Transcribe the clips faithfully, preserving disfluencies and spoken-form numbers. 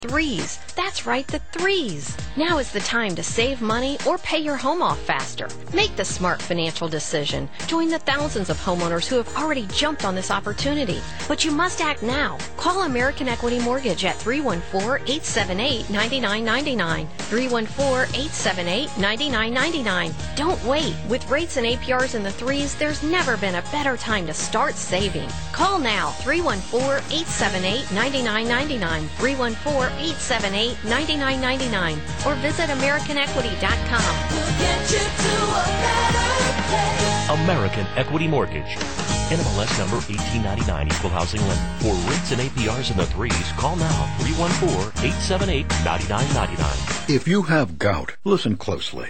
Threes. That's right, the threes. Now is the time to save money or pay your home off faster. Make the smart financial decision. Join the thousands of homeowners who have already jumped on this opportunity. But you must act now. Call American Equity Mortgage at three one four, eight seven eight, nine nine nine nine. three one four, eight seven eight, nine nine nine nine. Don't wait. With rates and A P Rs in the threes, there's never been a better time to start saving. Call now, three one four, eight seven eight, nine nine nine nine. three one four, eight seven eight, nine nine nine nine or visit American Equity dot com. We'll get you to a better place. American Equity Mortgage. N M L S number eighteen ninety-nine, Equal Housing Lender. For rates and A P Rs in the threes, call now three one four, eight seven eight, nine nine nine nine. If you have gout, listen closely.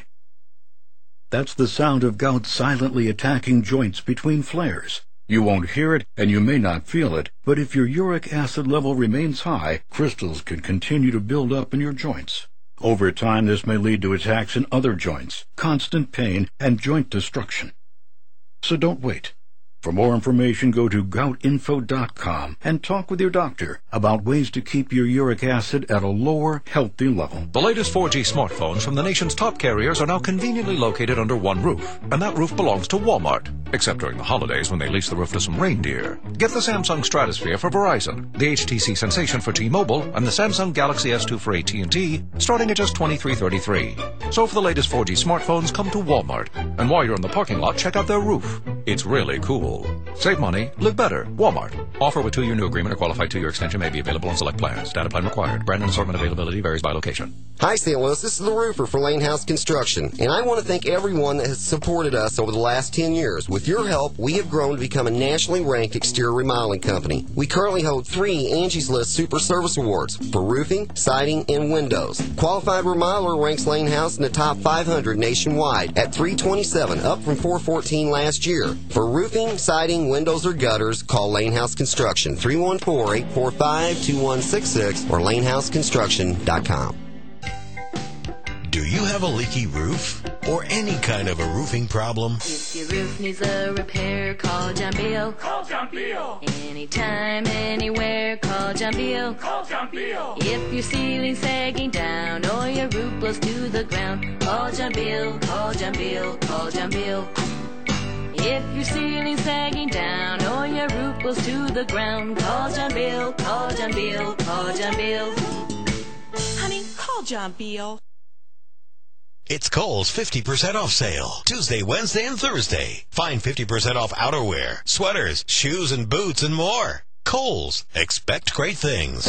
That's the sound of gout silently attacking joints between flares. You won't hear it, and you may not feel it, but if your uric acid level remains high, crystals can continue to build up in your joints. Over time, this may lead to attacks in other joints, constant pain, and joint destruction. So don't wait. For more information, go to gout info dot com and talk with your doctor about ways to keep your uric acid at a lower, healthy level. The latest four G smartphones from the nation's top carriers are now conveniently located under one roof, and that roof belongs to Walmart, except during the holidays when they lease the roof to some reindeer. Get the Samsung Stratosphere for Verizon, the H T C Sensation for T-Mobile, and the Samsung Galaxy S two for A T and T, starting at just twenty-three thirty-three. So for the latest four G smartphones, come to Walmart, and while you're in the parking lot, check out their roof. It's really cool. Save money, live better. Walmart. Offer with two-year new agreement or qualified two-year extension may be available on select plans. Data plan required. Brand and assortment availability varies by location. Hi, Saint Louis. This is the roofer for Lane House Construction, and I want to thank everyone that has supported us over the last ten years. With your help, we have grown to become a nationally ranked exterior remodeling company. We currently hold three Angie's List Super Service Awards for roofing, siding, and windows. Qualified Remodeler ranks Lane House in the top five hundred nationwide at three twenty-seven, up from four fourteen last year. For roofing, siding, windows, or gutters, call Lane House Construction, three one four, eight four five, two one six six or lane house construction dot com. Do you have a leaky roof or any kind of a roofing problem? If your roof needs a repair, call John Beal. Call John Beal. Anytime, anywhere, call John Beal. Call John Beal. If your ceiling's sagging down or your roof blows to the ground, call John Beal, call John Beal, call John Beal. If your ceiling's sagging down or your roof blows to the ground, call John Beal, call John Beal, call John Beal. Honey, call John Beal. It's Kohl's fifty percent off sale. Tuesday, Wednesday, and Thursday. Find fifty percent off outerwear, sweaters, shoes, and boots, and more. Kohl's. Expect great things.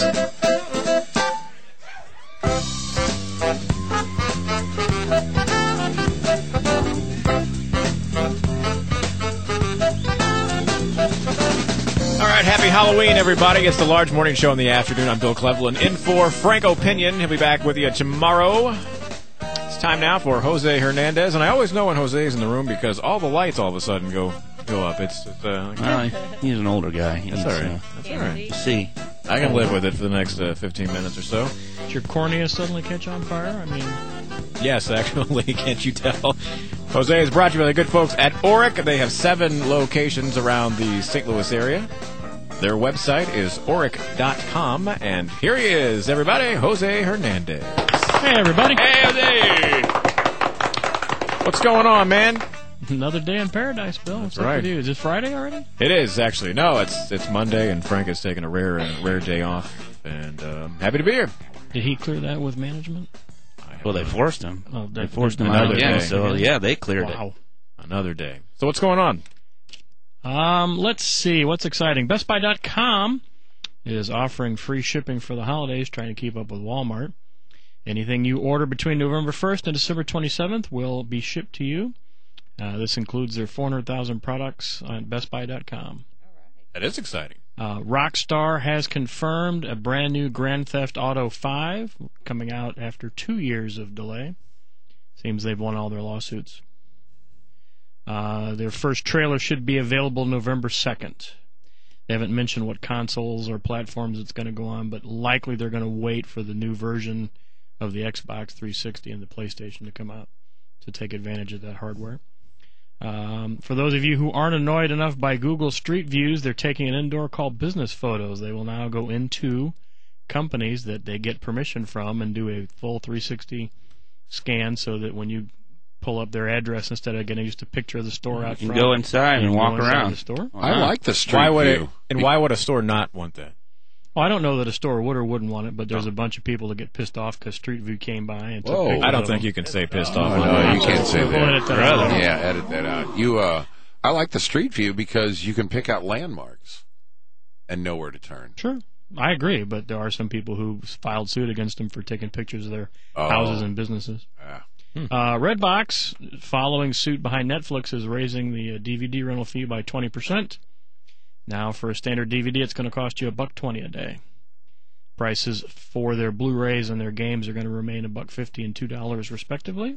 All right, happy Halloween, everybody. It's the Large Morning Show in the afternoon. I'm Bill Cleveland, in for Frank Opinion. He'll be back with you tomorrow. It's time now for Jose Hernandez, and I always know when Jose is in the room because all the lights all of a sudden go go up. It's, it's uh, well, he's an older guy. He That's needs, all right. Uh, That's all right. To see. I can live with it for the next uh, fifteen minutes or so. Did your cornea suddenly catch on fire? I mean, yes, actually, can't you tell? Jose is brought to you by the good folks at Auric. They have seven locations around the Saint Louis area. Their website is auric dot com, and here he is, everybody, Jose Hernandez. Hey, everybody. Hey, Jose. What's going on, man? Another day in paradise, Bill. What's That's up right. with you? Is it Friday already? It is, actually. No, it's it's Monday, and Frank is taking a rare uh, rare day off, and um, happy to be here. Did he clear that with management? Well, they forced him. Oh, they forced him another out again, day. so yeah, they cleared wow. it. Another day. So what's going on? Um, let's see. What's exciting? Best Buy dot com is offering free shipping for the holidays, trying to keep up with Walmart. Anything you order between November first and December twenty-seventh will be shipped to you. Uh, this includes their four hundred thousand products on Best Buy dot com. That is exciting. Uh, Rockstar has confirmed a brand new Grand Theft Auto five coming out after two years of delay. Seems they've won all their lawsuits. Uh, their first trailer should be available November second. They haven't mentioned what consoles or platforms it's going to go on, but likely they're going to wait for the new version of the Xbox three sixty and the PlayStation to come out to take advantage of that hardware. Um, for those of you who aren't annoyed enough by Google Street Views, they're taking an indoor called Business Photos. They will now go into companies that they get permission from and do a full three sixty scan so that when you pull up their address, instead of getting just a picture of the store out You front, can go inside you and can walk go inside around. the store. I like the street why would view. It, and why would a store not want that? Well, I don't know that a store would or wouldn't want it, but there's a bunch of people that get pissed off because Street View came by and took Whoa. pictures I don't of think them. you can say pissed Oh, off. no, on you that. can't say We'll edit that. that out. Yeah, edit that out. You, uh, I like the street view because you can pick out landmarks and know where to turn. Sure. I agree, but there are some people who filed suit against them for taking pictures of their Oh. houses and businesses. Yeah. Uh, Redbox, following suit behind Netflix, is raising the uh, D V D rental fee by twenty percent. Now, for a standard D V D, it's going to cost you a buck twenty a day. Prices for their Blu-rays and their games are going to remain a buck fifty and two dollars respectively.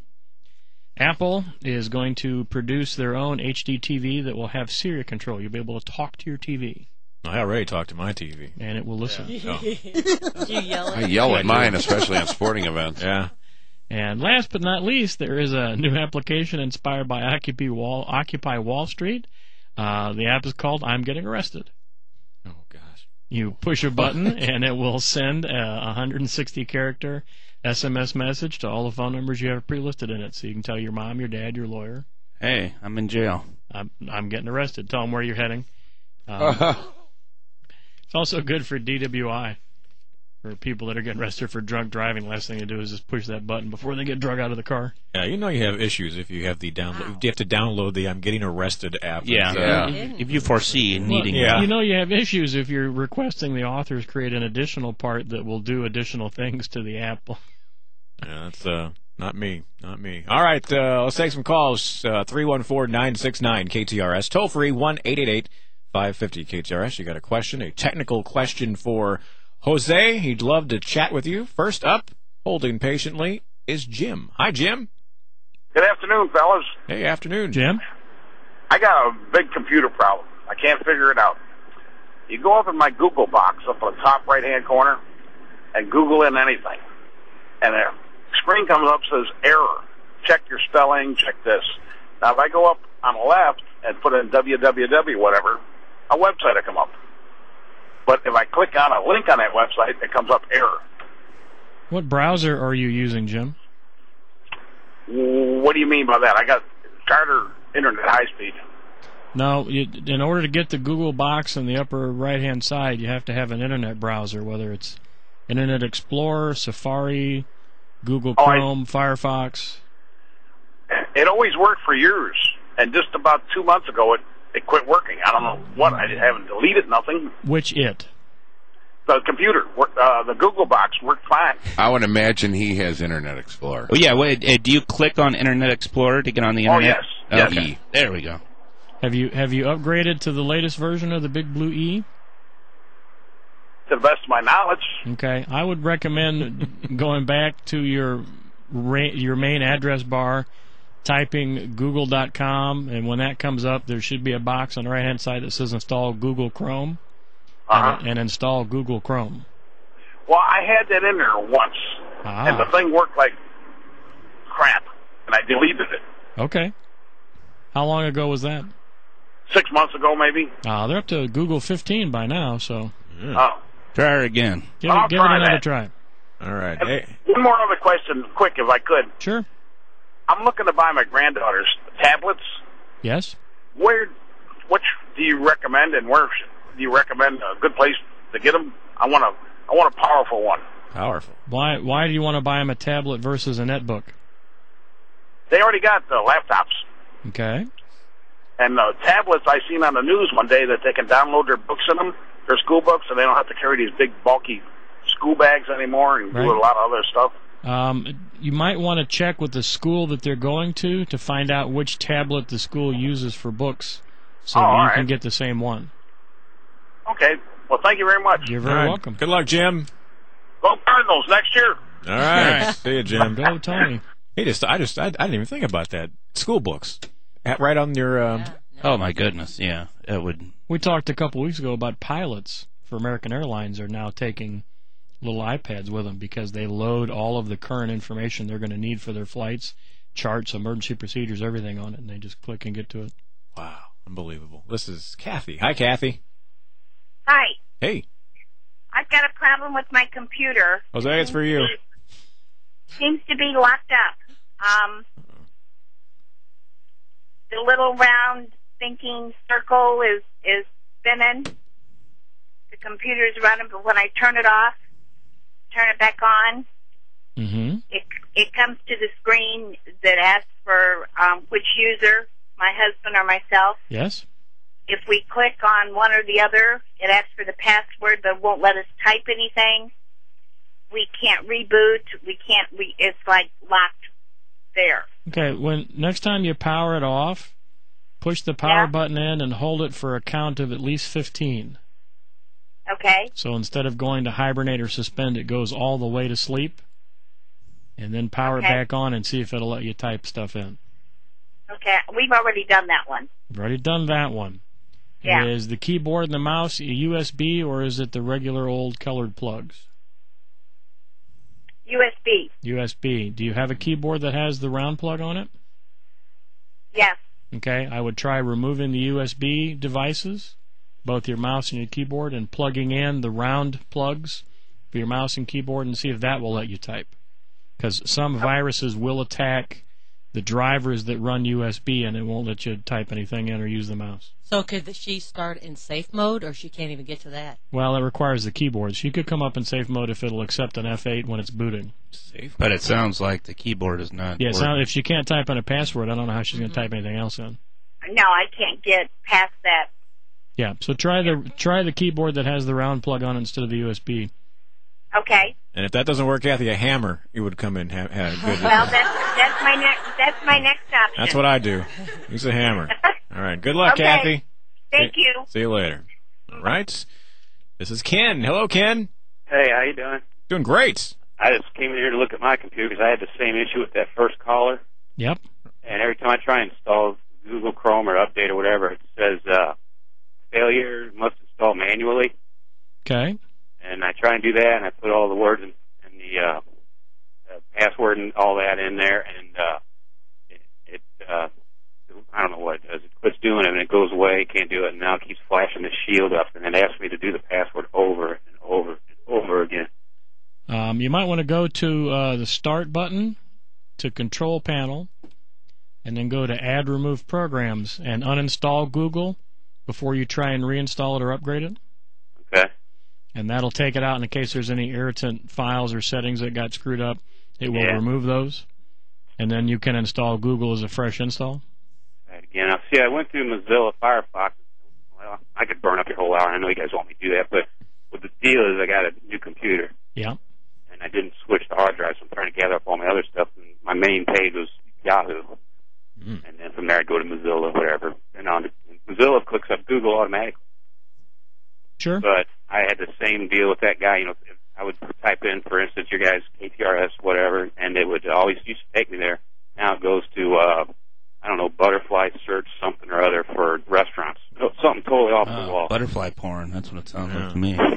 Apple is going to produce their own H D T V that will have Siri control. You'll be able to talk to your T V. I already talked to my T V. And it will listen. Yeah. You yell at I yell at mine, especially on sporting events. Yeah. And last but not least, there is a new application inspired by Occupy Wall, Occupy Wall Street. Uh, the app is called I'm Getting Arrested. Oh, gosh. You push a button, and it will send a one hundred sixty character S M S message to all the phone numbers you have pre-listed in it. So you can tell your mom, your dad, your lawyer, Hey, I'm in jail. I'm, I'm getting arrested. Tell them where you're heading. Um, it's also good for D W I. For people that are getting arrested for drunk driving, last thing to do is just push that button before they get drug out of the car. Yeah, you know you have issues if you have the download. You have to download the I'm Getting Arrested app. Yeah. Yeah. If you foresee needing Well, Yeah. You know you have issues if you're requesting the authors create an additional part that will do additional things to the app. Yeah, that's uh, not me. Not me. All right, uh, let's take some calls. Uh, three one four, nine six nine, K T R S. Toll free, one eight eight eight, five five zero, K T R S. You got a question, a technical question for Jose. He'd love to chat with you. First up, holding patiently, is Jim. Hi, Jim. Good afternoon, fellas. Hey, afternoon. Jim? I got a big computer problem. I can't figure it out. You go up in my Google box up on the top right-hand corner and Google in anything. And a screen comes up says error. Check your spelling, check this. Now, if I go up on the left and put in www whatever, a website will come up. But if I click on a link on that website, it comes up error. What browser are you using, Jim? What do you mean by that? I got Charter Internet high speed. No, you, in order to get the Google box in the upper right-hand side, you have to have an internet browser, whether it's Internet Explorer, Safari, Google Oh, I- Chrome, Firefox. It always worked for years, and just about two months ago, it, it quit working. I don't know what. I haven't deleted nothing. Which it? The computer, worked, uh, the Google box worked fine. I would imagine he has Internet Explorer. Oh, yeah. Wait, uh, do you click on Internet Explorer to get on the Oh, internet? yes. Yes. Okay. There we go. Have you have you upgraded to the latest version of the Big Blue E? To the best of my knowledge. Okay, I would recommend going back to your ra- your main address bar, typing google dot com, and when that comes up, there should be a box on the right-hand side that says install Google Chrome, Uh-huh. and, and install Google Chrome. Well, I had that in there once, Ah. and the thing worked like crap, and I deleted it. Okay. How long ago was that? Six months ago, maybe. Uh, they're up to Google fifteen by now, so Oh. Try it again. give, I'll it, give it try another that. try. All right. And Hey. one more other question, quick, if I could. Sure. I'm looking to buy my granddaughter's tablets. Yes? Where, which do you recommend, and where should, do you recommend a good place to get them? I want a, I want a powerful one. Powerful. Why Why do you want to buy them a tablet versus a netbook? They already got the laptops. Okay. And uh, tablets, I seen on the news one day that they can download their books in them, their school books, and they don't have to carry these big, bulky school bags anymore and Right. do a lot of other stuff. Um, you might want to check with the school that they're going to to find out which tablet the school uses for books, so Oh, that you all can right. get the same one. Okay. Well, thank you very much. You're very All right. welcome. Good luck, Jim. Go Cardinals next year. All right. See you, Jim. Go, Tony. He just, I just, I, I didn't even think about that. School books, At- right on your. Um, Oh, my goodness. Yeah. That would. We talked a couple weeks ago about pilots for American Airlines are now taking little iPads with them because they load all of the current information they're going to need for their flights, charts, emergency procedures, everything on it, and they just click and get to it. Wow, unbelievable. This is Kathy. Hi, Kathy. Hi. Hey. I've got a problem with my computer. Jose, it's for you. Seems to be locked up. Um, the little round thinking circle is, is spinning. The computer's running, but when I turn it off, turn it back on, Mm-hmm. it it comes to the screen that asks for um, which user, my husband or myself. Yes. If we click on one or the other, it asks for the password, but won't let us type anything. We can't reboot. We can't. We it's like locked there. Okay. When next time you power it off, push the power Yeah. button in and hold it for a count of at least fifteen. Okay. So instead of going to hibernate or suspend, it goes all the way to sleep, and then power Okay. it back on and see if it'll let you type stuff in. Okay. We've already done that one. You've already done that one. Yeah. Is the keyboard and the mouse a U S B or is it the regular old colored plugs? U S B. U S B. Do you have a keyboard that has the round plug on it? Yes. Okay, I would try removing the U S B devices, both your mouse and your keyboard, and plugging in the round plugs for your mouse and keyboard and see if that will let you type. Because some viruses will attack the drivers that run U S B and it won't let you type anything in or use the mouse. So could she start in safe mode, or she can't even get to that? Well, it requires the keyboard. She could come up in safe mode if it'll accept an F eight when it's booting. Safe. But it sounds like the keyboard is not. Yeah, it's working. not, if she can't type in a password, I don't know how she's going to type anything else in. No, I can't get past that. Yeah, so try the try the keyboard that has the round plug on it instead of the U S B. Okay. And if that doesn't work, Kathy, a hammer, you would come in. Ha- ha- good. Well, that's that's my next that's my next option. That's what I do. Use a hammer. All right. Good luck, Okay. Kathy. Thank See- you. See you later. All right. This is Ken. Hello, Ken. Hey, how you doing? Doing great. I just came in here to look at my computer because I had the same issue with that first caller. Yep. And every time I try and install Google Chrome or update or whatever, it says uh, failure, must install manually. Okay. And I try and do that, and I put all the words and, and the uh, uh, password and all that in there, and uh, it, it uh, I don't know what it does. It quits doing it, and it goes away. Can't do it, and now it keeps flashing the shield up, and it asks me to do the password over and over and over again. Um, you might want to go to uh, the Start button, to Control Panel, and then go to Add Remove Programs and uninstall Google before you try and reinstall it or upgrade it. Okay. And that'll take it out in case there's any irritant files or settings that got screwed up. It will Yeah. remove those, and then you can install Google as a fresh install. Right, again, I see. I went through Mozilla Firefox. Well, I could burn up your whole hour. I know you guys want me to do that, but what the deal is, I got a new computer. Yeah. And I didn't switch the hard drive, so I'm trying to gather up all my other stuff. And my main page was Yahoo, mm. and then from there I go to Mozilla, whatever. And on to, Mozilla clicks up Google automatically. Sure. But I had the same deal with that guy. You know, if I would type in, for instance, your guys' K T R S, whatever, and it would always used to take me there. Now it goes to uh, I don't know, butterfly search something or other for restaurants. No, something totally off Uh, the wall. butterfly porn. That's what it sounds like to me.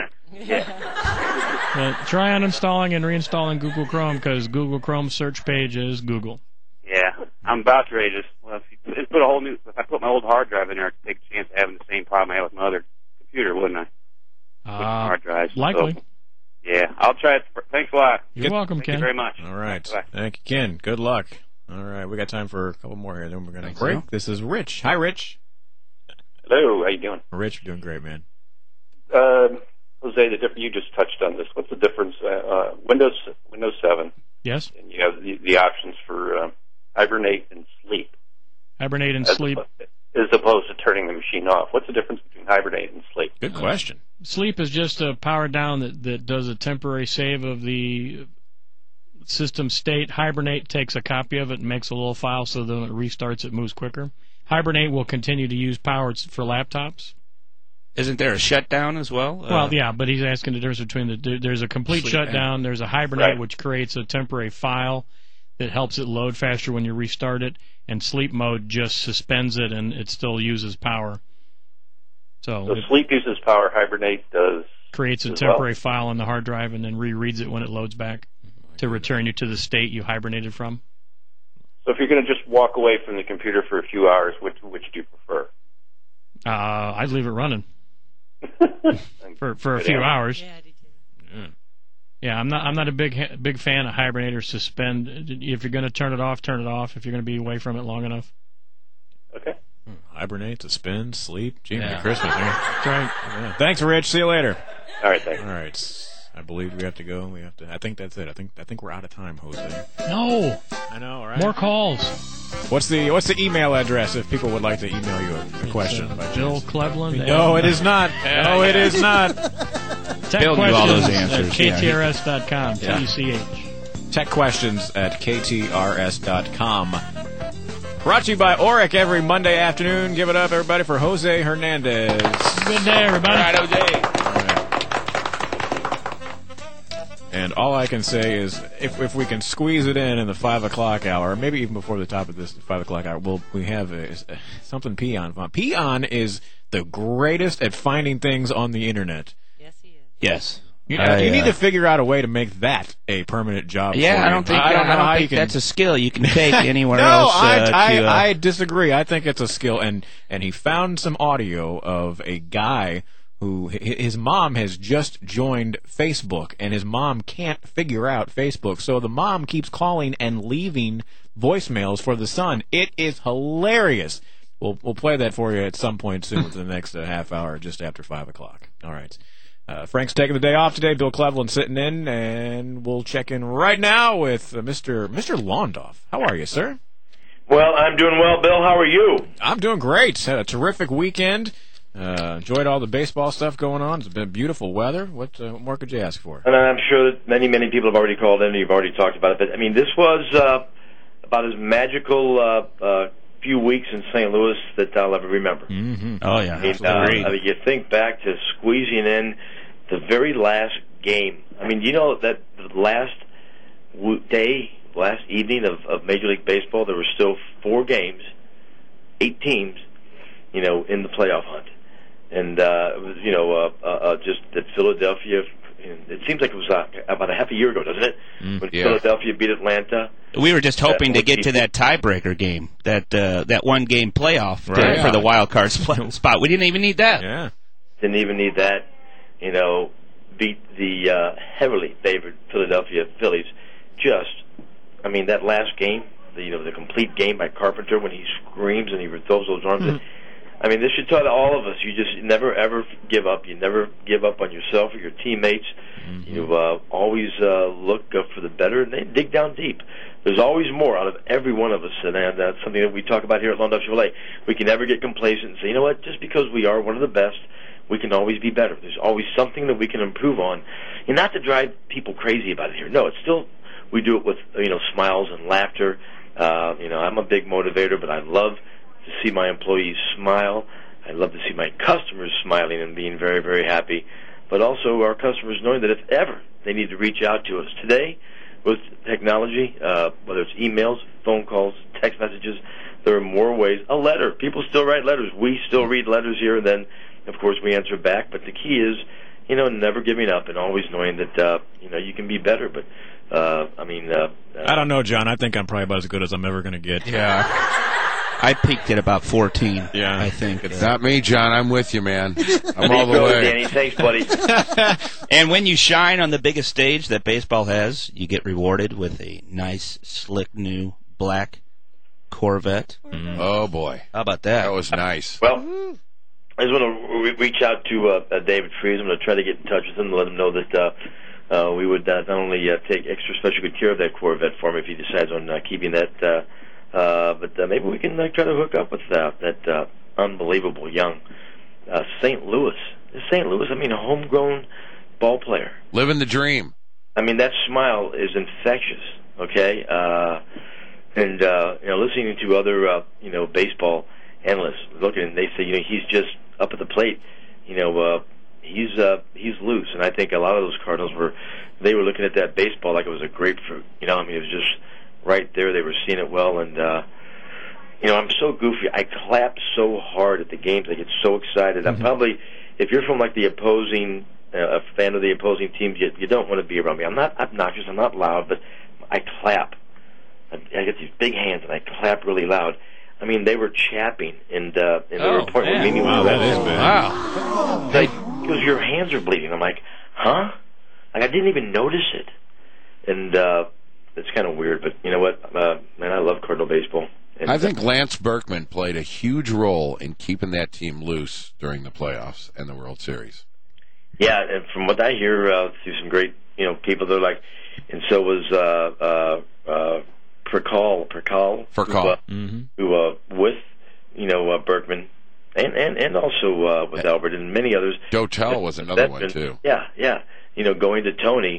Uh, try uninstalling and reinstalling Google Chrome because Google Chrome search page is Google. Yeah, I'm about to ready to just, well, if you put put a whole new, if I put my old hard drive in there, I'd take a chance of having the same problem I had with my other computer, wouldn't I? With the Uh, hard drives. likely. So, yeah, I'll try it. For, thanks a lot. You're welcome, Thank Ken. you very much. All right. Bye. Thank you, Ken. Good luck. All right. We got time for a couple more here, then we're going to Thanks, break. Al. This is Rich. Hi, Rich. Hello, how you doing? Rich, you're doing great, man. Uh, Jose, the different, you just touched on this. What's the difference? Uh, uh, Windows Windows seven. Yes. And you have the, the options for uh, hibernate and sleep. Hibernate and as sleep. oppo- As opposed to turning the machine off. What's the difference between hibernate and sleep? Good question. Sleep is just a power down that, that does a temporary save of the system state. Hibernate takes a copy of it and makes a little file so that when it restarts it moves quicker. Hibernate will continue to use power for laptops. Isn't there a shutdown as well? Well, Uh, yeah, but he's asking the difference between the there's a complete Sleep shutdown, and- there's a hibernate Right. which creates a temporary file that helps it load faster when you restart it, and sleep mode just suspends it and it still uses power. So So it sleep uses power, hibernate does. creates a as well. temporary file on the hard drive and then rereads it when it loads back to return you to the state you hibernated from. So if you're going to just walk away from the computer for a few hours, which which do you prefer? Uh, I'd leave it running. for for a Good few answer. hours. Yeah, I do too. Yeah. Yeah, I'm not. I'm not a big big fan of hibernate or suspend. If you're going to turn it off, turn it off. If you're going to be away from it long enough. Okay. Hibernate, suspend, sleep. Gee, Yeah. Merry Christmas. Man. That's right. Yeah. Thanks, Rich. See you later. All right, thanks. All right. I believe we have to go. We have to. I think that's it. I think. I think we're out of time, Jose. No. I know, right? More calls. What's the What's the email address if people would like to email you a, a question? Uh, by Bill chance? Cleveland. No, it is not. No, it is not. Tech Bill knew all those questions answers. at K T R S dot com. Yeah. T E C H. Tech questions at K T R S dot com. Brought to you by Oric every Monday afternoon. Give it up, everybody, for Jose Hernandez. Good day, everybody. All right, Jose. And all I can say is, if if we can squeeze it in in the five o'clock hour, maybe even before the top of this five o'clock hour, we'll we have a, something Peon. Peon is the greatest at finding things on the internet. Yes, he is. Yes. You, I, you need uh, to figure out a way to make that a permanent job. Yeah, for I you. don't think I don't know I don't how think you can. that's a skill you can take anywhere no, else. Uh, I, I, to, uh, I disagree. I think it's a skill, and and he found some audio of a guy who hi- his mom has just joined Facebook, and his mom can't figure out Facebook, so the mom keeps calling and leaving voicemails for the son. It is hilarious. We'll we'll play that for you at some point soon, within the next uh, half hour, just after five o'clock. All right. Uh, Frank's taking the day off today. Bill Cleveland sitting in, and we'll check in right now with uh, Mister Mister Londoff. How are you, sir? Well, I'm doing well, Bill. How are you? I'm doing great. Had a terrific weekend. Uh, enjoyed all the baseball stuff going on. It's been beautiful weather. What, uh, what more could you ask for? And I'm sure that many, many people have already called in and you've already talked about it. But, I mean, this was uh, about as magical uh, uh, few weeks in Saint Louis that I'll ever remember. Mm-hmm. Oh, yeah. I mean, uh, Absolutely. I mean, you think back to squeezing in the very last game. I mean, you know that the last w- day, last evening of, of Major League Baseball, there were still four games, eight teams, you know, in the playoff hunt. And, uh, it was, you know, uh, uh, just that Philadelphia, it seems like it was uh, about a half a year ago, doesn't it? Mm, when yeah. Philadelphia beat Atlanta. We were just hoping That to get to one that tiebreaker game, that uh, that one game playoff to- Right. for the wild card spl- spot. We didn't even need that. Yeah. Didn't even need that, you know, beat the uh, heavily favored Philadelphia Phillies. Just, I mean, that last game, the, you know, the complete game by Carpenter when he screams and he throws those arms. Mm-hmm. in. I mean, this should tell all of us: you just never ever give up. You never give up on yourself or your teammates. Mm-hmm. You uh, always uh, look uh, for the better, and then dig down deep. There's always more out of every one of us, and uh, that's something that we talk about here at Lone Dove Chevrolet. We can never get complacent and say, you know what? Just because we are one of the best, we can always be better. There's always something that we can improve on, and not to drive people crazy about it here. No, it's still we do it with you know smiles and laughter. Uh, you know, I'm a big motivator, but I love to see my employees smile. I love to see my customers smiling and being very, very happy. But also our customers knowing that if ever they need to reach out to us today with technology, uh, whether it's emails, phone calls, text messages, there are more ways. A letter. People still write letters. We still read letters here, and then, of course, we answer back. But the key is, you know, never giving up and always knowing that, uh, you know, you can be better. But, uh, I mean... Uh, uh, I don't know, John. I think I'm probably about as good as I'm ever going to get. Yeah. I peaked at about fourteen. Yeah. I think. It's not me, John. I'm with you, man. I'm all the There you go, way. Danny. Thanks, buddy. And when you shine on the biggest stage that baseball has, you get rewarded with a nice, slick, new black Corvette. Mm-hmm. Oh, boy. How about that? That was nice. Well, I just want to re- reach out to uh, uh, David Freeze. I'm going to try to get in touch with him and let him know that uh, uh, we would uh, not only uh, take extra special good care of that Corvette for him if he decides on uh, keeping that, uh, uh, but uh, maybe we can uh, try to hook up with uh, that uh, unbelievable young uh, Saint Louis. Saint Louis, I mean, a homegrown ball player. Living the dream. I mean, that smile is infectious, okay? Uh, and, uh, you know, listening to other, uh, you know, baseball analysts looking, and they say, you know, he's just up at the plate, you know, uh, he's uh, he's loose. And I think a lot of those Cardinals were, they were looking at that baseball like it was a grapefruit. You know, I mean, it was just right there. They were seeing it well. And, uh, you know, I'm so goofy. I clap so hard at the games. I get so excited. Mm-hmm. I'm probably, if you're from, like, the opposing, uh, a fan of the opposing team, you, you don't want to be around me. I'm not obnoxious. I'm not loud, but I clap. I, I get these big hands, and I clap really loud. I mean, they were chapping, and uh, and they Oh, were pointing man. at me. Wow, that is bad. Wow. Like, because your hands are bleeding. I'm like, huh? Like, I didn't even notice it. And uh, it's kind of weird, but you know what? Uh, man, I love Cardinal baseball. And, I think Lance Berkman played a huge role in keeping that team loose during the playoffs and the World Series. Yeah, and from what I hear uh, through some great, you know, people, they're like, and so was uh, uh, uh, Percal, Percal, Percal. who, uh, Mm-hmm. who uh, with, you know, uh, Berkman, and and and also uh, with Albert and many others. Dotel was another That's one been- too. Yeah, yeah. You know, going to Tony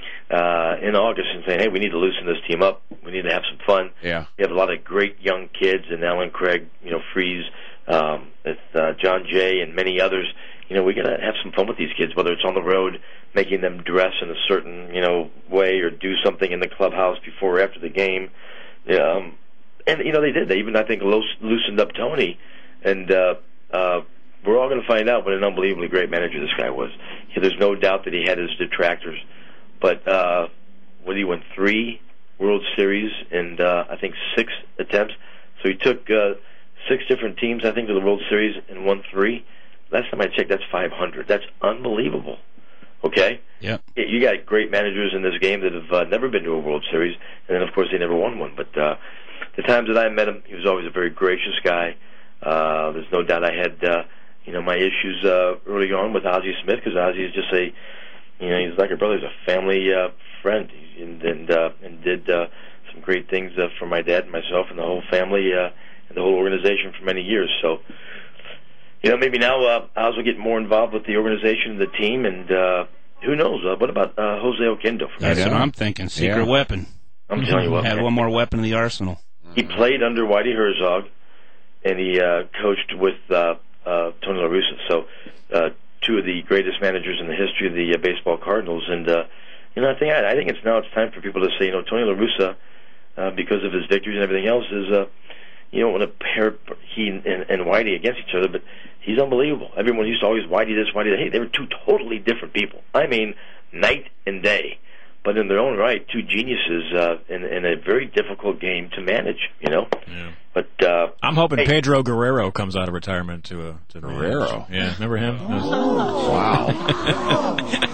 uh, in August and saying, "Hey, we need to loosen this team up. We need to have some fun." Yeah. We have a lot of great young kids, and Alan Craig, you know, Freeze, um, with uh, John Jay, and many others. You know, we got to have some fun with these kids, whether it's on the road, making them dress in a certain, you know, way, or do something in the clubhouse before or after the game. Um, and you know, they did. They even, I think, lo- loosened up Tony, and uh, uh, we're all going to find out what an unbelievably great manager this guy was. Yeah, there's no doubt that he had his detractors, but uh, what he won three World Series and uh, I think six attempts. So he took uh, six different teams, I think, to the World Series and won three. Last time I checked, that's five hundred. That's unbelievable. Okay? Yep. You got great managers in this game that have uh, never been to a World Series, and then, of course, they never won one. But uh, the times that I met him, he was always a very gracious guy. Uh, there's no doubt I had, uh, you know, my issues uh, early on with Ozzie Smith, because Ozzie is just a, you know, he's like a brother. He's a family uh, friend, and and, uh, and did uh, some great things uh, for my dad and myself and the whole family uh, and the whole organization for many years. So, you know, maybe now uh, Oz will get more involved with the organization and the team, and uh, who knows? Uh, what about uh, Jose Oquendo? That's what I'm thinking. Secret Yeah. weapon. I'm telling you what, Had man. one more weapon in the arsenal. He played under Whitey Herzog, and he uh, coached with uh, uh, Tony La Russa. So, uh, two of the greatest managers in the history of the uh, baseball Cardinals. And uh, you know, I think I, I think it's now it's time for people to say, you know, Tony La Russa, uh, because of his victories and everything else, is uh, you don't want to pair he and, and Whitey against each other, but he's unbelievable. Everyone used to always Whitey this, Whitey that. Hey, they were two totally different people. I mean, night and day. But in their own right, two geniuses uh, in, in a very difficult game to manage, you know. Yeah. But uh, I'm hoping hey, Pedro Guerrero comes out of retirement to a to Guerrero. Yeah, remember him? Wow.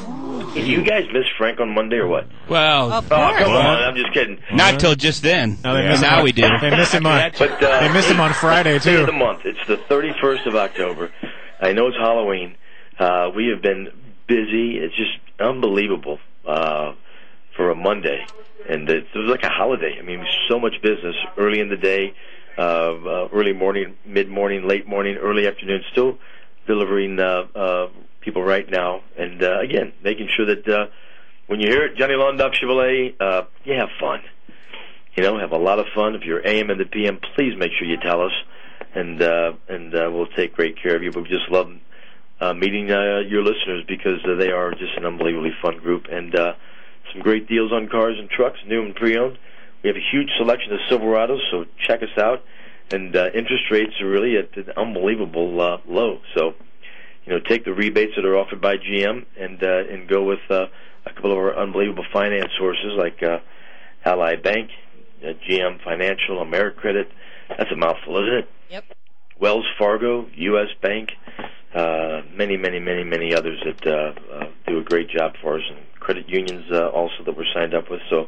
Did you guys miss Frank on Monday or what? Well, Oh, come on! I'm just kidding. not till just then. No, they Yeah. miss him Now on- we do. They miss him on. But uh, They missed him on Friday Day too. of the month. It's the thirty-first of October. I know it's Halloween. Uh, we have been busy. It's just unbelievable uh, for a Monday, and it was like a holiday. I mean, so much business early in the day, uh, uh, early morning, mid morning, late morning, early afternoon. Still delivering uh, uh, people right now, and uh, again, making sure that uh, when you hear it, Johnny Londoff Chevrolet, uh, you have fun. You know, have a lot of fun. If you're A M and the P M, please make sure you tell us, and uh, and uh, we'll take great care of you. But we just love uh, meeting uh, your listeners, because uh, they are just an unbelievably fun group, and uh, some great deals on cars and trucks, new and pre-owned. We have a huge selection of Silverados, so check us out. And uh, interest rates are really at an unbelievable uh, low. So, you know, take the rebates that are offered by G M and uh, and go with uh, a couple of our unbelievable finance sources like uh, Ally Bank, uh, G M Financial, AmeriCredit. That's a mouthful, isn't it? Yep. Wells Fargo, U S Bank, uh, many, many, many, many others that uh, uh, do a great job for us, and credit unions uh, also that we're signed up with. So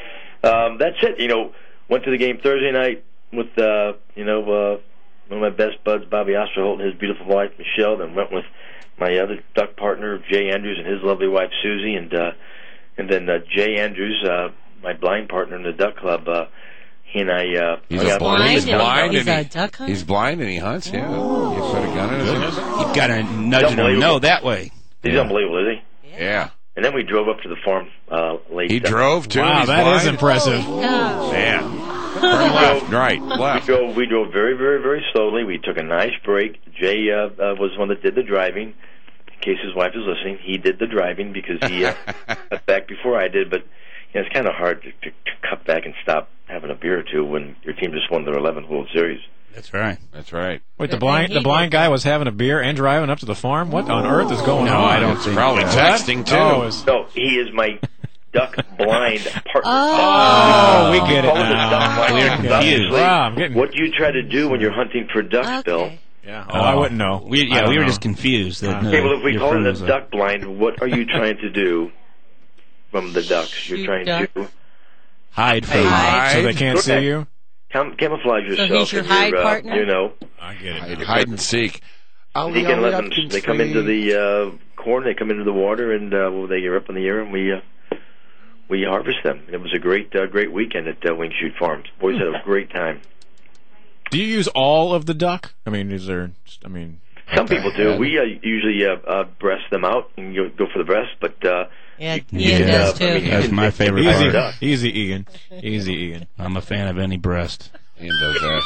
um, that's it. You know, went to the game Thursday night with, uh, you know, uh, one of my best buds, Bobby Osterholt, and his beautiful wife, Michelle, then went with my other duck partner, Jay Andrews, and his lovely wife, Susie, and uh, and then uh, Jay Andrews, uh, my blind partner in the duck club, uh, he and I... Uh, He's I a got- blind. He's and- blind, he's and a he- duck hunter? he's blind and he hunts. Yeah, you put a gun in his hand. You've got to nudge him Unbelievable. no that way. He's Yeah. unbelievable, is he? Yeah, And then we drove up to the farm uh, late. he drove too. Wow, He's that blind. is impressive. Oh, Man, turn left, right, We left. drove, we drove very, very, very slowly. We took a nice break. Jay uh, uh, was the one that did the driving. In case his wife is listening, he did the driving because he uh, cut back before I did. But you know, it's kind of hard to, to, to cut back and stop having a beer or two when your team just won their eleventh World Series. That's right. That's right. Wait, the blind the blind guy was having a beer and driving up to the farm? What on earth is going No, on? I don't think Probably What? texting too. Oh, it was- No, he is my duck blind partner. Oh, we get it call it the now. duck blind. We're confused. Wow, I'm getting- What do you try to do when you're hunting for ducks, Bill? Yeah. Oh, I wouldn't know. We, I yeah, don't we were know. just confused. That, Okay, uh, well, if we your call friend it was a a- duck blind, what are you trying to do from the ducks? You're Shoot trying duck. to hide from Hide. So they can't Okay. see you? cam- camouflage he's yourself. your in hide uh, partner? You know, I get Hide, hide and seek. I'll you can let them. Hopkins They come into tree. the uh, corn. They come into the water, and uh, well, they get up in the air, and we uh, we harvest them. It was a great, uh, great weekend at uh, Wing Shoot Farms. Boys had a great time. Do you use all of the duck? I mean, is there? I mean, Some people do. Yeah. We uh, usually uh, uh, breast them out and go, go for the breast, but uh, Yeah, you, Ian can, does uh, too. I mean, you That's can- my you can favorite buy easy, a duck. easy, Egan. Easy, Egan. I'm a fan of any breast. Ian does that.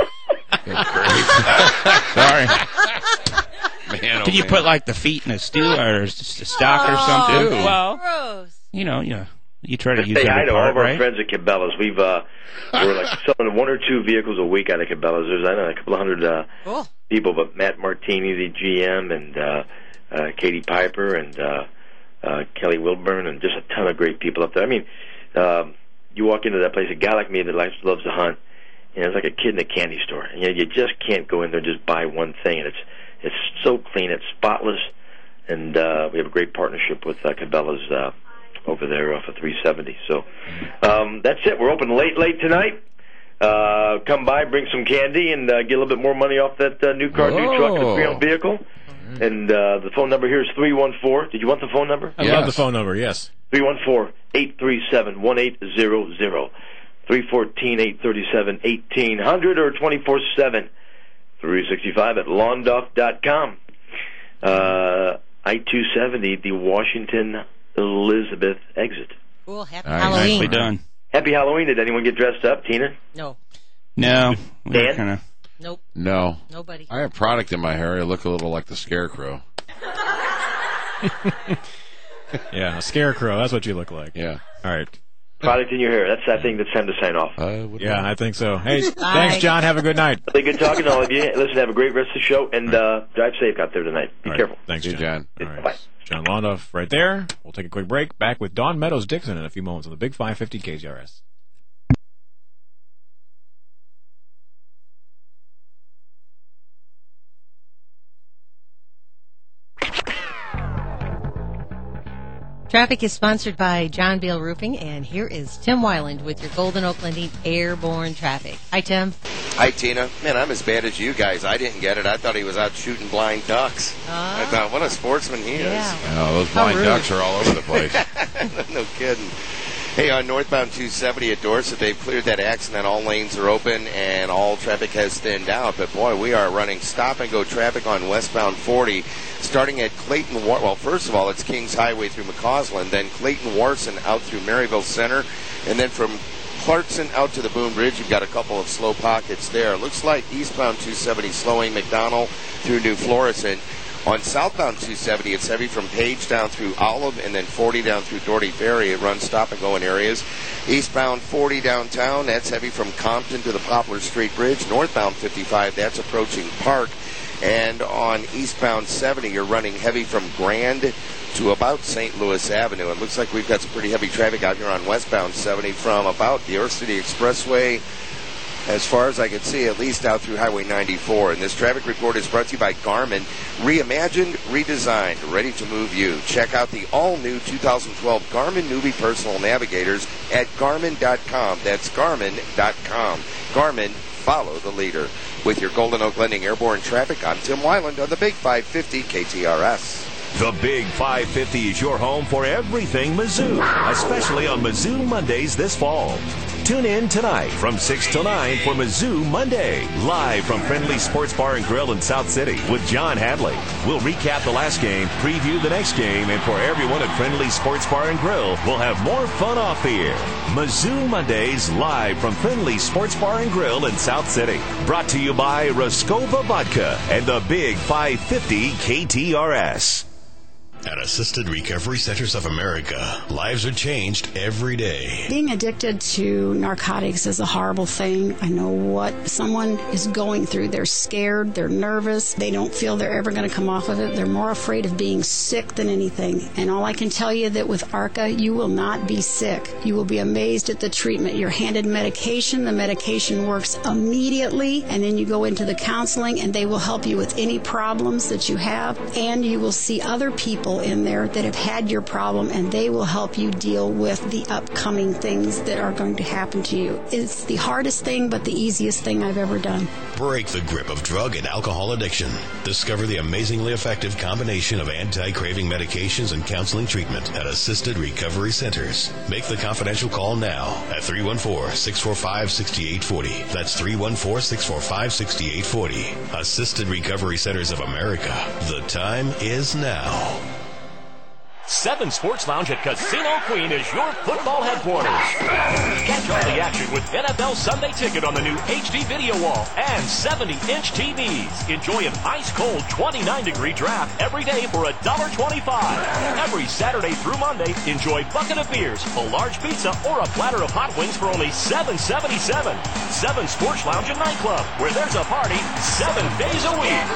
Sorry. Man, oh, Can you man. put like the feet in a stew or just a stock or something? Ew. Well, Gross. you know, you know, you try to Just use say hi every to all part, of our right? friends at Cabela's. We've uh, we're like selling one or two vehicles a week out of Cabela's. There's I don't know a couple of hundred uh, Cool. people, but Matt Martini, the G M, and uh, uh, Katie Piper, and uh, uh, Kelly Wilburn, and just a ton of great people up there. I mean, um, you walk into that place, a guy like me that likes loves to hunt, and it's like a kid in a candy store. And, you know, you just can't go in there and just buy one thing, and it's it's so clean, it's spotless, and uh, we have a great partnership with uh, Cabela's uh, over there off of three seventy. So um, that's it. We're open late, late tonight. Uh, come by, bring some candy, and uh, get a little bit more money off that uh, new car, new truck, the pre-owned vehicle. And uh, the phone number here is three one four. Did you want the phone number? I love the phone number. Yes. three one four, eight three seven, one eight zero zero. three one four, eight three seven, one eight zero zero or twenty-four seven, three sixty-five at lawnduff dot com. Uh, I two seventy, the Washington Elizabeth exit. Cool. Happy Nice. Halloween. Nicely done. Happy Halloween. Did anyone get dressed up, Tina? No. No, we Dan? kind of. Nope. No. Nobody. I have product in my hair. I look a little like the Scarecrow. Yeah, a scarecrow. That's what you look like. Yeah. All right. Product in your hair. That's I think that's time to sign off. Uh, what Yeah, the- I think so. Hey, thanks, John. Have a good night. Really good talking to all of you. Listen, have a great rest of the show, and uh, drive safe out there tonight. Be All right. careful. Thanks, See you, John. John. All right. Bye. John Londoff right there. We'll take a quick break. Back with Don Meadows Dixon in a few moments on the Big five fifty K G R S. Traffic is sponsored by John Beal Roofing, and here is Tim Weiland with your Golden Oak Lending Airborne Traffic. Hi, Tim. Hi, Tina. Man, I'm as bad as you guys. I didn't get it. I thought he was out shooting blind ducks. Ah. I thought, what a sportsman he Yeah. is. Oh, those How blind rude. ducks are all over the place. No kidding. Hey, on northbound two seventy at Dorset, they've cleared that accident. All lanes are open and all traffic has thinned out. But boy, we are running stop-and-go traffic on westbound forty, starting at Clayton. War- well, first of all, it's Kings Highway through McCausland, then Clayton Warson out through Maryville Center, and then from Clarkson out to the Boone Bridge. You've got a couple of slow pockets there. Looks like eastbound two seventy slowing McDonald through New Florissant. On southbound two seventy, it's heavy from Page down through Olive and then forty down through Doherty Ferry. It runs stop and go in areas. Eastbound forty downtown, that's heavy from Compton to the Poplar Street Bridge. Northbound fifty-five, that's approaching Park. And on eastbound seventy, you're running heavy from Grand to about Saint Louis Avenue. It looks like we've got some pretty heavy traffic out here on westbound seventy from about the Earth City Expressway, as far as I can see, at least out through Highway ninety-four. And this traffic report is brought to you by Garmin. Reimagined, redesigned, ready to move you. Check out the all-new two thousand twelve Garmin Newbie Personal Navigators at Garmin dot com. That's Garmin dot com. Garmin, follow the leader. With your Golden Oak Lending Airborne Traffic, I'm Tim Weiland on the Big five fifty K T R S. The Big five fifty is your home for everything Mizzou, especially on Mizzou Mondays this fall. Tune in tonight from six till nine for Mizzou Monday, live from Friendly Sports Bar and Grill in South City with John Hadley. We'll recap the last game, preview the next game, and for everyone at Friendly Sports Bar and Grill, we'll have more fun off the air. Mizzou Mondays, live from Friendly Sports Bar and Grill in South City. Brought to you by Raskova Vodka and the Big five fifty K T R S. At Assisted Recovery Centers of America, lives are changed every day. Being addicted to narcotics is a horrible thing. I know what someone is going through. They're scared, they're nervous, they don't feel they're ever going to come off of it. They're more afraid of being sick than anything. And all I can tell you that with ARCA, you will not be sick. You will be amazed at the treatment. You're handed medication. The medication works immediately, and then you go into the counseling, and they will help you with any problems that you have. And you will see other people in there that have had your problem, and they will help you deal with the upcoming things that are going to happen to you. It's the hardest thing, but the easiest thing I've ever done. Break the grip of drug and alcohol addiction. Discover the amazingly effective combination of anti-craving medications and counseling treatment at Assisted Recovery Centers. Make the confidential call now at three one four, six four five, six eight four zero. That's three one four, six four five, six eight four zero. Assisted Recovery Centers of America. The time is now. Seven Sports Lounge at Casino Queen is your football headquarters. Catch all the action with N F L Sunday Ticket on the new H D video wall and seventy-inch T Vs. Enjoy an ice-cold twenty-nine degree draft every day for one dollar twenty-five. Every Saturday through Monday, enjoy bucket of beers, a large pizza, or a platter of hot wings for only seven seventy-seven. Seven Sports Lounge and Nightclub, where there's a party seven days a week.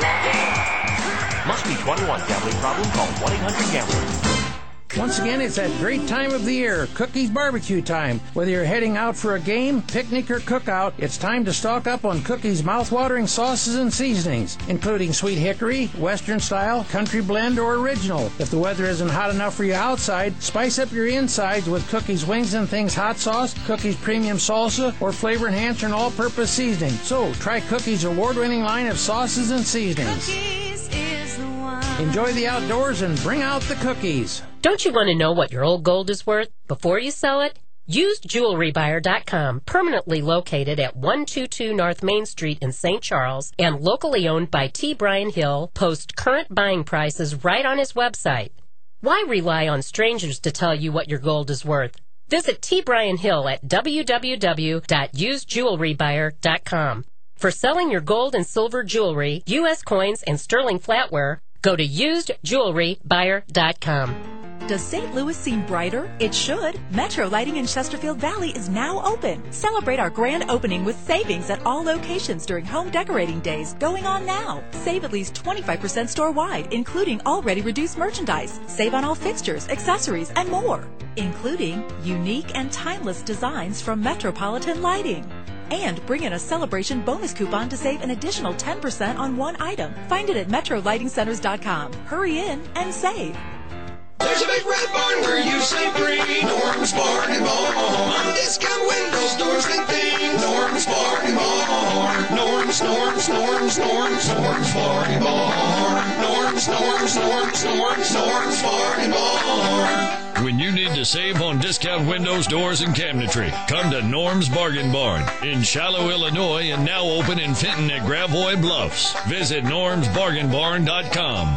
Must be twenty-one. Gambling problem? Call one eight hundred gambler. Once again, it's that great time of the year, Cookies barbecue time. Whether you're heading out for a game, picnic, or cookout, it's time to stock up on Cookies' mouth-watering sauces and seasonings, including sweet hickory, western style, country blend, or original. If the weather isn't hot enough for you outside, spice up your insides with Cookies Wings and Things hot sauce, Cookies premium salsa, or flavor enhancer and all-purpose seasoning. So, try Cookies' award-winning line of sauces and seasonings. Cookies is the one. Enjoy the outdoors and bring out the cookies. Don't you want to know what your old gold is worth before you sell it? used jewelry buyer dot com, permanently located at one twenty-two North Main Street in Saint Charles and locally owned by T. Brian Hill, posts current buying prices right on his website. Why rely on strangers to tell you what your gold is worth? Visit T. Brian Hill at w w w dot used jewelry buyer dot com. For selling your gold and silver jewelry, U S coins, and sterling flatware, go to used jewelry buyer dot com. Does Saint Louis seem brighter? It should. Metro Lighting in Chesterfield Valley is now open. Celebrate our grand opening with savings at all locations during home decorating days going on now. Save at least twenty-five percent store-wide, including already reduced merchandise. Save on all fixtures, accessories, and more, including unique and timeless designs from Metropolitan Lighting. And bring in a celebration bonus coupon to save an additional ten percent on one item. Find it at metro lighting centers dot com. Hurry in and save. There's a big red barn where you save free. Norm's Bargain Barn. Discount windows, doors, and things. Norm's Bargain Barn. Norm's, Norm's, Norm's, Norm's, Norm's Bargain Barn. Norm's, Norm's, Norm's, Norm's, Norm's Bargain Barn. When you need to save on discount windows, doors, and cabinetry, come to Norm's Bargain Barn in Shiloh, Illinois, and now open in Fenton at Gravois Bluffs. Visit norms bargain barn dot com.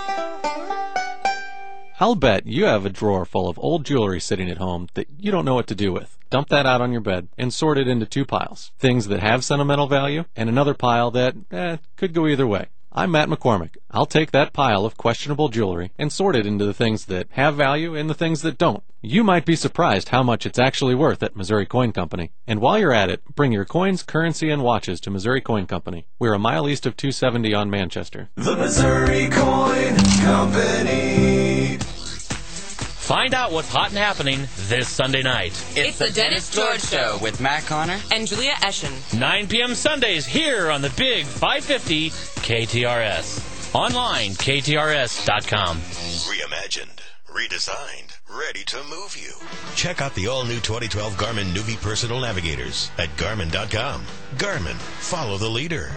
I'll bet you have a drawer full of old jewelry sitting at home that you don't know what to do with. Dump that out on your bed and sort it into two piles. Things that have sentimental value and another pile that, eh, could go either way. I'm Matt McCormick. I'll take that pile of questionable jewelry and sort it into the things that have value and the things that don't. You might be surprised how much it's actually worth at Missouri Coin Company. And while you're at it, bring your coins, currency, and watches to Missouri Coin Company. We're a mile east of two seventy on Manchester. The Missouri Coin Company. Find out what's hot and happening this Sunday night. It's, it's the Dennis George Show with Matt Connor and Julia Eschen. nine p.m. Sundays here on the big five fifty K T R S. Online, K T R S dot com. Reimagined, redesigned, ready to move you. Check out the all-new twenty twelve Garmin Nuvi Personal Navigators at Garmin dot com. Garmin, follow the leader.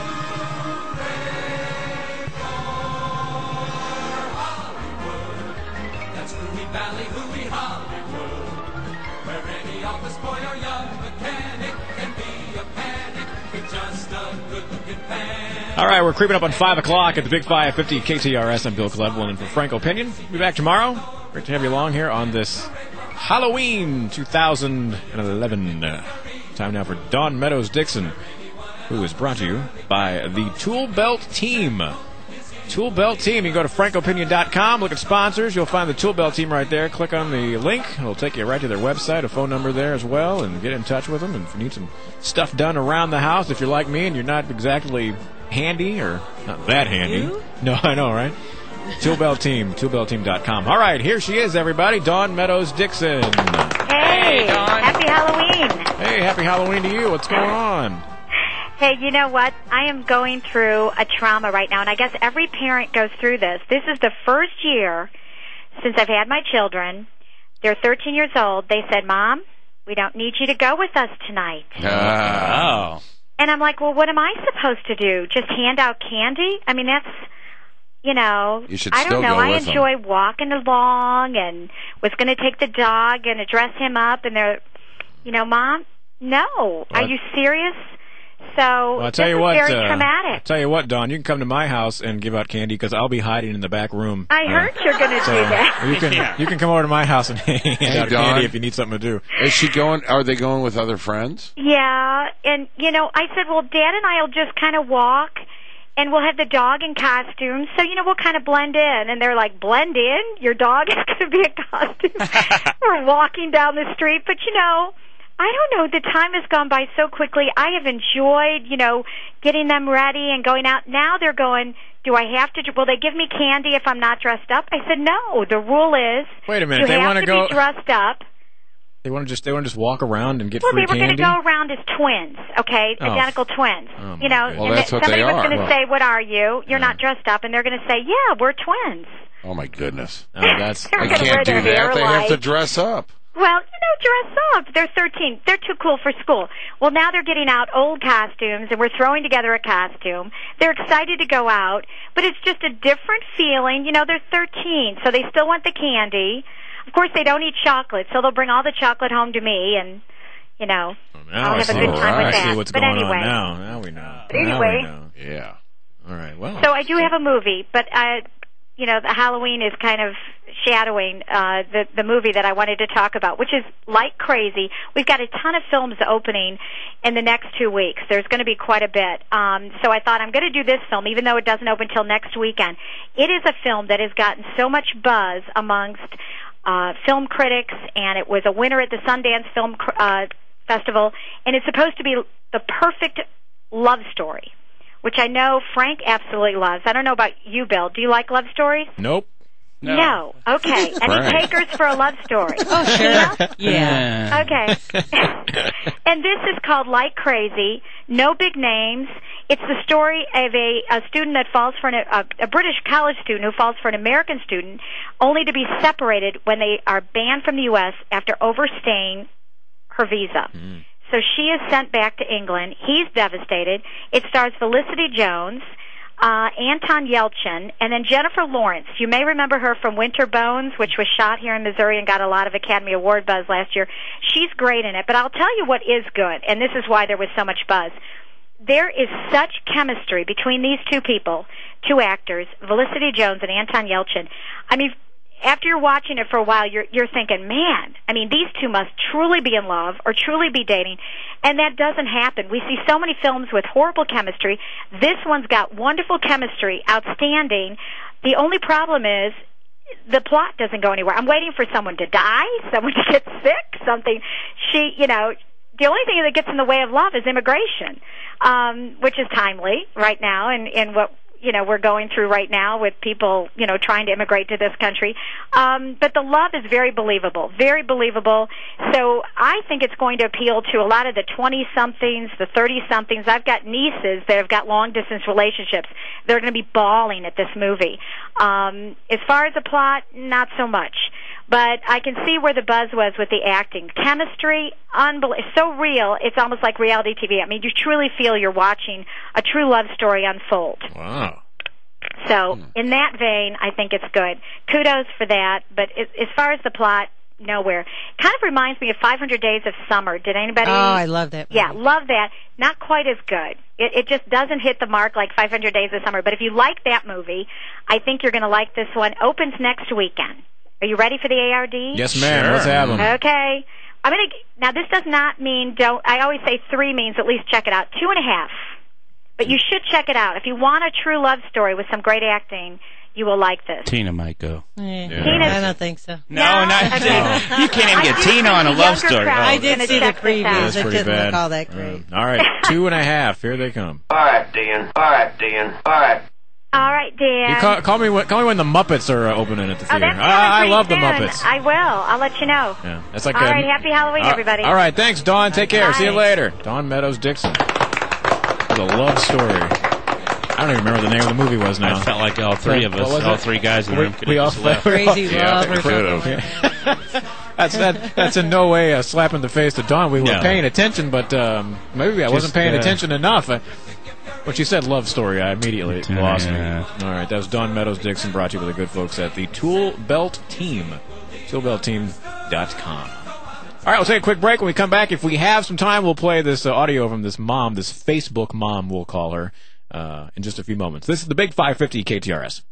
Valley, Louis Hollywood, where any office boy or young mechanic can be a panic with just a good-looking fan. All right, we're creeping up on five o'clock at the Big five fifty K T R S. I'm Bill Cleveland, and for Franco Pinion. We'll be back tomorrow. Great to have you along here on this Halloween two thousand eleven. Uh, time now for Dawn Meadows Dixon, who is brought to you by the Tool Belt Team. Tool Belt Team. You can go to frank opinion dot com, look at sponsors. You'll find the Tool Belt Team right there. Click on the link. It'll take you right to their website, a phone number there as well, and get in touch with them. And if you need some stuff done around the house, if you're like me and you're not exactly handy, or not that handy. You? No, I know, right? Tool Belt Team, tool belt team dot com. All right, here she is, everybody. Dawn Meadows Dixon. Hey, happy Halloween. Hey, happy Halloween to you. What's going on? Hey, you know what? I am going through a trauma right now, and I guess every parent goes through this. This is the first year since I've had my children. They're thirteen years old. They said, Mom, we don't need you to go with us tonight. Oh. And I'm like, well, what am I supposed to do? Just hand out candy? I mean, that's, you know, You should I still don't know. go I with them. enjoy walking along and was going to take the dog and dress him up, and they're, you know, Mom, no. Are What? you serious? So Well, I'll tell this you is what. very uh, traumatic. I'll tell you what, Dawn. You can come to my house and give out candy because I'll be hiding in the back room. I Uh, heard you're going to so do that. You can Yeah. you can come over to my house and hand Hey, out Dawn. candy if you need something to do. Is she going? Are they going with other friends? Yeah, and, you know, I said, well, Dad and I will just kind of walk, and we'll have the dog in costume, so, you know, we'll kind of blend in. And they're like, blend in? Your dog is going to be in costume? We're walking down the street, but, you know, I don't know. The time has gone by so quickly. I have enjoyed, you know, getting them ready and going out. Now they're going, do I have to, will they give me candy if I'm not dressed up? I said, no. The rule is Wait a minute. you They have want to to go. be dressed up. They want to just they want to just walk around and get Well, free they were going candy. to go around as twins, okay? Oh. Identical twins. Oh, you know, my Well, and that's then what they somebody was are. going to Well- say, what are you? You're not dressed up. And they're going to say, yeah, we're twins. Oh my goodness! Oh, that's They're I gonna can't wear do their hair that. They have to like- dress up. Well, you know, dress up. They're thirteen. They're too cool for school. Well, now they're getting out old costumes, and we're throwing together a costume. They're excited to go out, but it's just a different feeling. You know, they're thirteen, so they still want the candy. Of course, they don't eat chocolate, so they'll bring all the chocolate home to me, and, you know, Now I'll I have a see, good time I with see that. what's But going anyway. on now. Now we know. Anyway. Now we know. Yeah. All right. Well. So I do have a movie, but uh, you know, the Halloween is kind of shadowing uh, the the movie that I wanted to talk about, which is Like Crazy. We've got a ton of films opening in the next two weeks. There's going to be quite a bit. Um, so I thought I'm going to do this film, even though it doesn't open till next weekend. It is a film that has gotten so much buzz amongst uh, film critics, and it was a winner at the Sundance Film uh, Festival, and it's supposed to be the perfect love story, which I know Frank absolutely loves. I don't know about you, Bill. Do you like love stories? Nope. No. Okay. Any Right. takers for a love story? Oh, sure. Yeah. Okay. And this is called Like Crazy. No big names. It's the story of a, a student that falls for an, a, a British college student who falls for an American student, only to be separated when they are banned from the U S after overstaying her visa. Mm. So she is sent back to England. He's devastated. It stars Felicity Jones, uh, Anton Yelchin, and then Jennifer Lawrence. You may remember her from Winter Bones, which was shot here in Missouri and got a lot of Academy Award buzz last year. She's great in it. But I'll tell you what is good, and this is why there was so much buzz. There is such chemistry between these two people, two actors, Felicity Jones and Anton Yelchin. I mean, after you're watching it for a while, you're you're thinking, man, I mean, these two must truly be in love or truly be dating, and that doesn't happen. We see so many films with horrible chemistry. This one's got wonderful chemistry, outstanding. The only problem is the plot doesn't go anywhere. I'm waiting for someone to die, someone to get sick, something. She, you know, the only thing that gets in the way of love is immigration, um, which is timely right now, and in what you know we're going through right now with people you know trying to immigrate to this country. Um, but the love is very believable, very believable. So I think it's going to appeal to a lot of the twenty-somethings, the thirty-somethings. I've got nieces that have got long-distance relationships. They're going to be bawling at this movie. Um, as far as the plot, not so much. But I can see where the buzz was with the acting. Chemistry, unbelievable, so real, it's almost like reality T V. I mean, you truly feel you're watching a true love story unfold. Wow. So, in that vein, I think it's good. Kudos for that. But as as far as the plot, nowhere. Kind of reminds me of five hundred Days of Summer. Did anybody? Oh, I love that movie. Yeah, love that. Not quite as good. It, it just doesn't hit the mark like five hundred Days of Summer. But if you like that movie, I think you're going to like this one. Opens next weekend. Are you ready for the A R D? Yes, ma'am. Let's have them. Okay. I'm gonna. Now, this does not mean don't. I always say three means at least check it out. Two and a half. But you should check it out. If you want a true love story with some great acting, you will like this. Tina might go. Eh, Tina's- I don't think so. No, not Okay. you can't even get I do Tina think on a the love younger story. crowd Oh. I is did gonna see the check this out. previews. That's It pretty didn't bad. look all that great. All right, two and a half. Here they come. All right, Dan. All right, Dan. All right. All right, Dan. You call, call me when call me when the Muppets are uh, opening at the Oh, theater. that's coming I, I pretty love the soon. Muppets. I will. I'll let you know. Yeah, that's like All a- right, happy Halloween, Uh, everybody. All right, thanks, Dawn. Take care. See you Bye. later. Dawn Meadows Dixon. With a love story. I don't even remember what the name of the movie was now. I felt like all three of What us, was all it? three guys in the We- room could we have all just left. Crazy Yeah, love or we could've. something. That's that. That's in no way a slap in the face to Dawn. We were No. paying attention, but um, maybe I Just, wasn't paying uh, attention enough. I, when she said love story, I immediately Yeah. lost me. All right, that was Dawn Meadows Dixon, brought to you by the good folks at the Tool Belt Team, tool belt team dot com. All right, we'll take a quick break. When we come back, if we have some time, we'll play this uh, audio from this mom, this Facebook mom, we'll call her, uh, in just a few moments. This is the Big five fifty K T R S.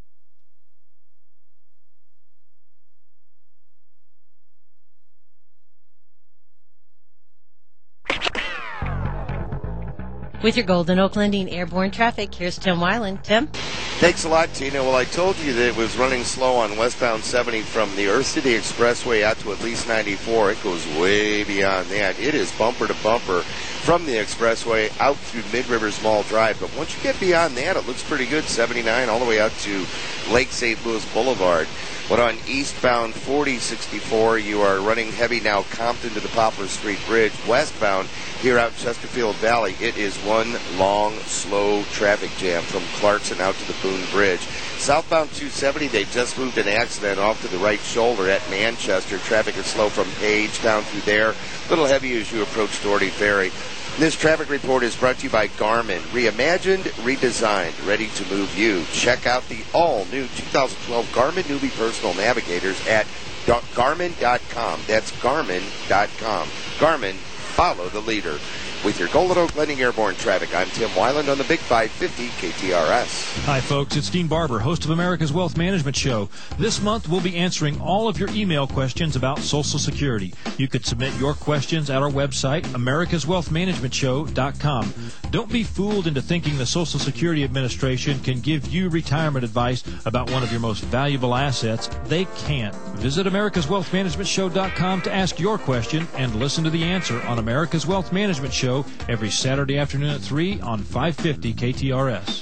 With your Golden Oak Lending airborne traffic, here's Tim Weiland. Tim? Thanks a lot, Tina. Well, I told you that it was running slow on westbound seventy from the Earth City Expressway out to at least ninety-four. It goes way beyond that. It is bumper to bumper from the expressway out through Mid-Rivers Mall Drive. But once you get beyond that, it looks pretty good. seventy-nine all the way out to Lake Saint Louis Boulevard. But on eastbound forty sixty-four, you are running heavy now Compton to the Poplar Street Bridge. Westbound here out Chesterfield Valley, it is one long, slow traffic jam from Clarkson out to the Boone Bridge. Southbound two seventy, they just moved an accident off to the right shoulder at Manchester. Traffic is slow from Page down through there. A little heavy as you approach Doherty Ferry. This traffic report is brought to you by Garmin. Reimagined, redesigned, ready to move you. Check out the all-new two thousand twelve Garmin Newbie Personal Navigators at garmin dot com. That's garmin dot com. Garmin, follow the leader. With your Golden Oak Lending Airborne traffic, I'm Tim Weiland on the Big five fifty K T R S. Hi, folks. It's Dean Barber, host of America's Wealth Management Show. This month, we'll be answering all of your email questions about Social Security. You could submit your questions at our website, americas wealth management show dot com. Don't be fooled into thinking the Social Security Administration can give you retirement advice about one of your most valuable assets. They can't. Visit americas wealth management show dot com to ask your question and listen to the answer on America's Wealth Management Show every Saturday afternoon at three on five fifty K T R S.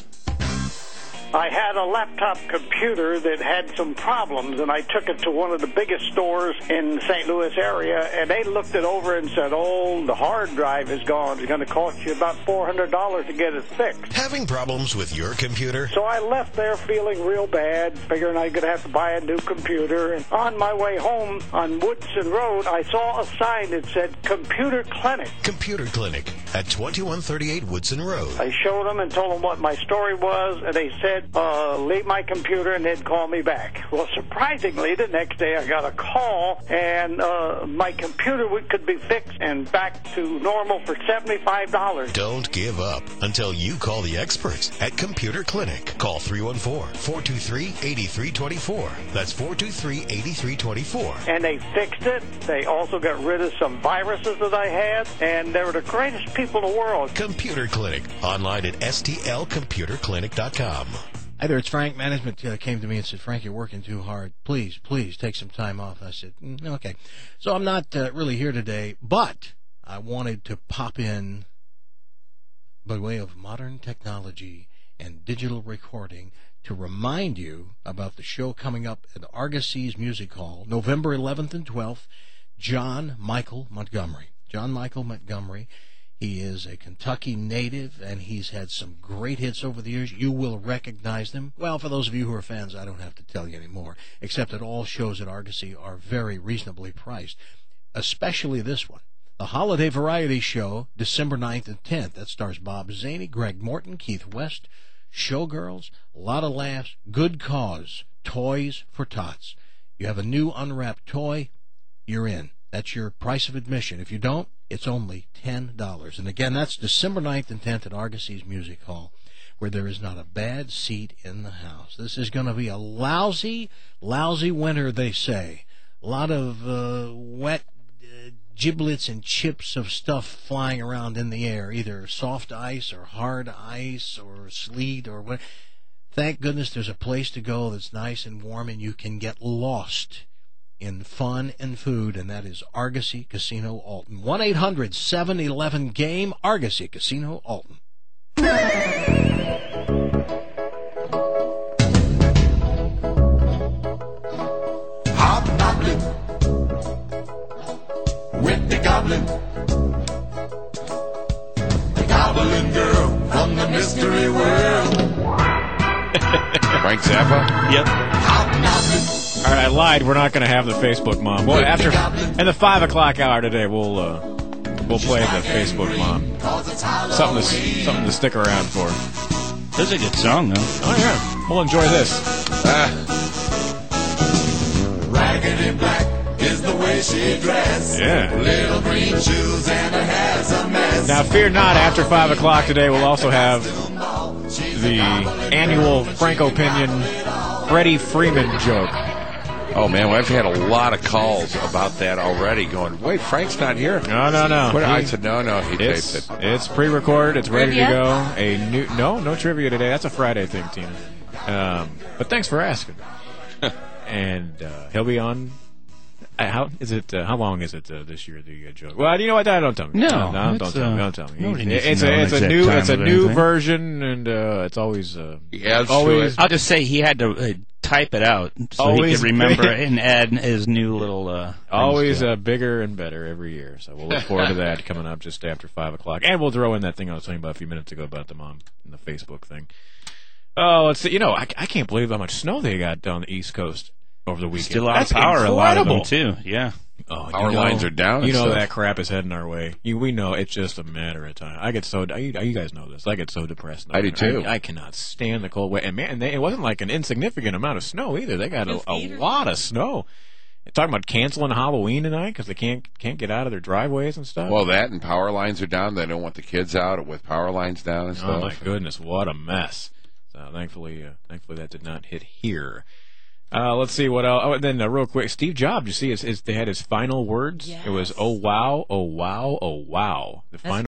I had a laptop computer that had some problems, and I took it to one of the biggest stores in the Saint Louis area, and they looked it over and said, oh, the hard drive is gone. It's going to cost you about four hundred dollars to get it fixed. Having problems with your computer? So I left there feeling real bad, figuring I could have to buy a new computer. And on my way home on Woodson Road, I saw a sign that said Computer Clinic. Computer Clinic at twenty-one thirty-eight Woodson Road. I showed them and told them what my story was, and they said, uh, leave my computer and they'd call me back. Well, surprisingly, the next day I got a call, and uh, my computer could be fixed and back to normal for seventy-five dollars. Don't give up until you call the experts at Computer Clinic. Call three one four, four two three, eight three two four. That's four two three, eight three two four. And they fixed it. They also got rid of some viruses that I had, and they were the greatest people in the world. Computer Clinic. Online at S T L computer clinic dot com. Hi there, it's Frank. Management uh, came to me and said, Frank, you're working too hard. Please, please take some time off. I said, mm, okay. So I'm not uh, really here today, but I wanted to pop in by way of modern technology and digital recording to remind you about the show coming up at Argosy Music Hall, November eleventh and twelfth, John Michael Montgomery. John Michael Montgomery. He is a Kentucky native, and he's had some great hits over the years. You will recognize them. Well, for those of you who are fans, I don't have to tell you anymore, except that all shows at Argosy are very reasonably priced, especially this one. The Holiday Variety Show, December ninth and tenth. That stars Bob Zaney, Greg Morton, Keith West, Showgirls, a lot of laughs, good cause, toys for tots. You have a new unwrapped toy, you're in. That's your price of admission. If you don't, it's only ten dollars. And again, that's December ninth and tenth at Argosy's Music Hall, where there is not a bad seat in the house. This is going to be a lousy, lousy winter, they say. A lot of uh, wet, uh, giblets and chips of stuff flying around in the air, either soft ice or hard ice or sleet or what. Thank goodness there's a place to go that's nice and warm and you can get lost in fun and food, and that is Argosy Casino Alton. one eight hundred seven one one game, Argosy Casino Alton. Hobnobbling with the goblin, the goblin girl from the mystery world. Frank Zappa? Yep. Hobnobbling. All right, I lied. We're not going to have the Facebook Mom. Well, after in the five o'clock hour today, we'll uh, we'll play the Facebook Mom. Something to something to stick around for. This is a good song, though. Oh yeah, we'll enjoy this. Ah. Raggedy black is the way she dressed. Yeah. Little green shoes and her hair's a mess. Now, fear not. After five o'clock today, we'll also have the annual Frank Opinion Freddie Freeman joke. Oh, man, well, I've had a lot of calls about that already going, wait, Frank's not here. No, no, no. What, He- I said, no, no, he It's, taped it. it's pre-recorded. It's ready Trivia? to go. A new no, no trivia today. That's a Friday thing, Tina. Um, but thanks for asking. And uh, he'll be on. Uh, how is it? Uh, how long is it uh, this year? The uh, joke. Well, you know what? Don't tell me. No, no, no it's, don't tell me. uh, Don't tell me. nobody It- needs to it's know a an it's a exact new time it's a of new anything. version, and uh, it's always uh, Yeah, let's do always. it. I'll just say he had to uh, type it out so Always he could remember big. it and add his new little. Uh, things Always to it. uh, bigger and better every year. So we'll look forward to that coming up just after five o'clock, and we'll throw in that thing I was talking about a few minutes ago about the mom and the Facebook thing. Oh, let's see. You know, I, I can't believe how much snow they got down the East Coast over the weekend. Still out That's of power, a lot of them incredible. too. Yeah. Oh, Power you know, lines are down and You know stuff. that crap is heading our way. You, we know it's just a matter of time. I get so you, you guys know this. I get so depressed. I do, too. I, I cannot stand the cold weather. And man, they, it wasn't like an insignificant amount of snow either. They got a, a lot of snow. They're talking about canceling Halloween tonight because they can't can't get out of their driveways and stuff. Well, that and power lines are down. They don't want the kids out with power lines down and stuff. Oh my goodness, what a mess! So thankfully, uh, thankfully that did not hit here. Uh, let's see what else. Oh, and then uh, real quick, Steve Jobs. You see, his, his, they had his final words. Yes. It was, "Oh wow, oh wow, oh wow." The That's final.